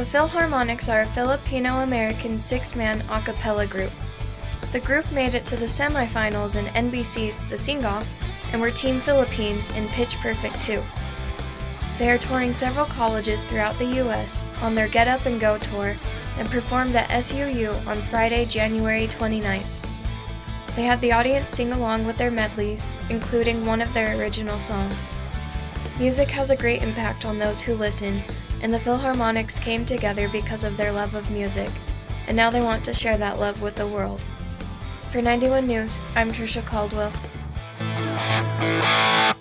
Philharmonics are a Filipino-American six-man a cappella group. The group made it to the semifinals in NBC's The Sing-Off and were Team Philippines in Pitch Perfect 2. They are touring several colleges throughout the U.S. on their Get Up and Go tour and performed at SUU on Friday, January 29th. They had the audience sing along with their medleys, including one of their original songs. Music has a great impact on those who listen, and the Philharmonics came together because of their love of music, and now they want to share that love with the world. For 91 News, I'm Trisha Caldwell.